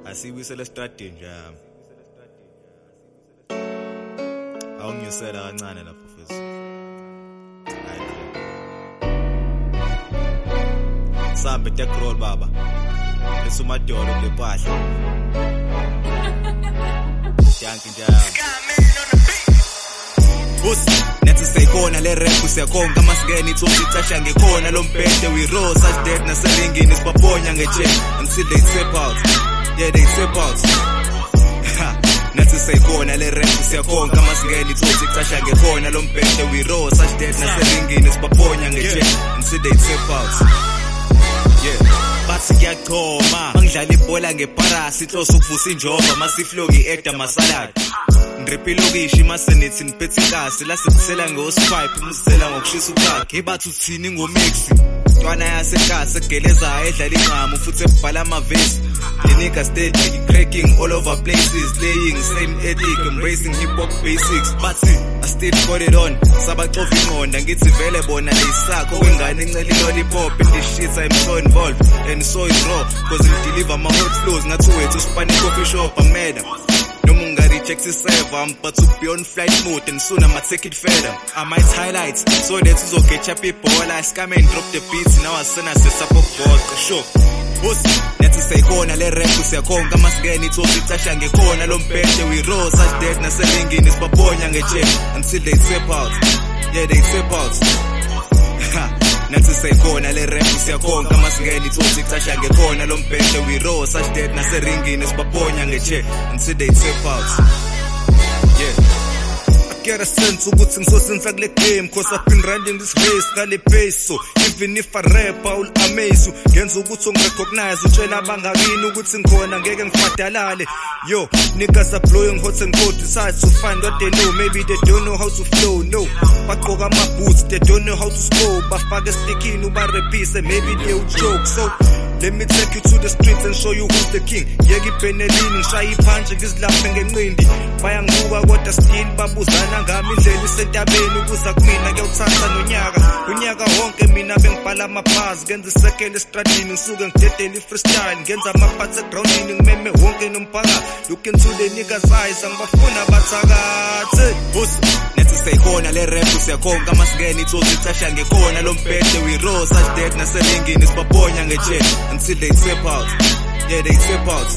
Asibuyisela estradini nje. Awungiyosela kancane lapho mfethu. Sambe tekrol baba. Esumadolo kulepahla. Yanki njalo. Nethi seyibona le rap usiyakhonga masikeni ithosi ithasha ngekhona lo mbhede we raw such dead naselingini sibabonya ngeje until they step out. Yeah, they step out. Nethi seyibona le rap usiyakhonga masikeni ithosi ithasha ngekhona lo mbhede we raw such dead naselingini sibabonya ngeje until they step out. Yeah. Bathi ngiyaqhoma mangidlala ibhola ngeparasi inhloso ukuvusa injoba masiflogi edda masalad ndripilokishi masenethi niphethe ikasi la sibusela ngosipipe umsela ngokushisa ukhakhe bathi uthini ngomix ntwana yasekasi egelezayo edlala ingqamu futhi ebhala amavesi the nigga steady cracking all over places laying same ethic embracing hip hop basics bathi I still got it on sabaxova inqonda ngithi vele bona lesakho wengane incela lollipop and this shit I'm so involved and so is raw cause it deliver my hot flows ngathi wethu Spanish coffee shop ameda noma unga-reject i-server but to be on flight mode and soon I'ma take it further I might highlight so that uzogetcha ibhola scam and drop the beats now asena sesapokubhoqa sure nethi seyikhona le rap usiyakhonga masikeni ithosi ithasha ngekhona lo mbhede we raw such dead naselingini sibabonya ngeje until they step out. Yeah, they step out. Nethi seyikhona le rap usiyakhonga masikeni ithosi ithasha ngekhona lo mbhede we raw such dead naselingini sibabonya ngeje until they step out. Yeah. Get a sense ukuthi ngizosenza kule game cause I've been running this race ngale pace so even if I rap I will amaze you ngenza ukuthi ungirecognize utshela abangakini ukuthi ngikhona ngeke ngifadalale yo niggas are blowing hot and cold decides to find what they know maybe they don't know how to flow no bagqoka ama boots they don't know how to score bafaka stickini ubarepise maybe they will joke so let me take you to the streets and show you who's the king yeki penelini ngishaya iphanje ngizilaphe ngenqindi bayangibuka kodwa still babuzana ngami indlela isentabeni ukuza kumina ngiyawuthatha nonyaka unyaka wonke mina bengibhala amabhazi ngenza isekele estradini ngisuke ngidedela freestyle ngenza amaphathe groundini ngimeme wonke nomphakathi look into the niggas eyes angibafuna bathakathi nethi seyikhona le rap usiyakhonga masikeni ithosi ithasha ngekhona lo mbhede we raw such dead naselingini sibabonya ngeje until they step out. Yeah, they step out.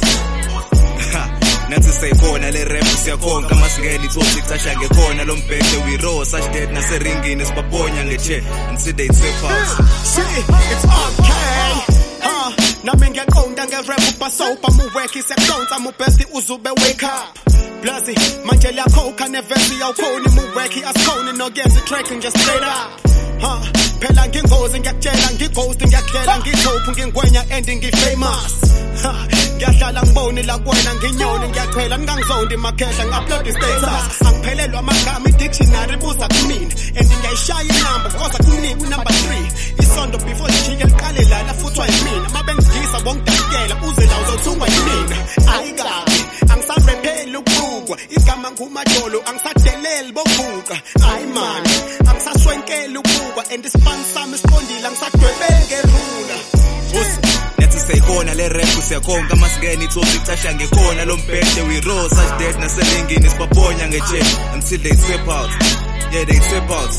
Nethi seyikhona le rap usiyakhonga masikeni ithosi ithasha ngekhona lo mbhede we raw such dead naselingini sibabonya ngeje until they step out. See, it's okay. Nami ngiyaqonda nge-rap ubasopa muwekhe isiyahlonza mubhesti uzube wake up Blazi, manje liyakhokha nevesi yawukhoni muwekhe asikhoni nokuyenza i-track nje straight up phela ngingozi ngiyakutshela ngighost ngiyakudlela ngithopu ngingwenya and ngifamous ngiyahlala ngibone la kuwena nginyoni ngiyachela ningangizondi makhehla ngi-upload i-status angiphelelwa amagama i-dictionary buza kumina and ngiyayishaya inamba cause akunika unumber 3 isondo before lijike liqale lala futhwa yimina mabengidisa bongidakela uze la uzothungwa yimina ayikabi angisarepheli ukubukwa igama ngumadolo angisadeleli bokubuka ayi mani angisaswenkeli ukubukwa and isipani sami siqondile angisadwebeli ngerula nethi seyikhona le rap usiyakhonga masikeni ithosi ithasha ngekhona lo mbhede we raw such dead naselingini sibabonya ngeje until they step out. Yeah, they step out.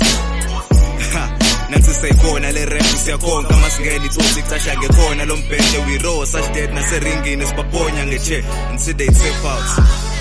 Nethi seyikhona le rap usiyakhonga masikeni ithosi ithasha ngekhona lo mbhede we raw such dead naselingini sibabonya ngeje until they step out.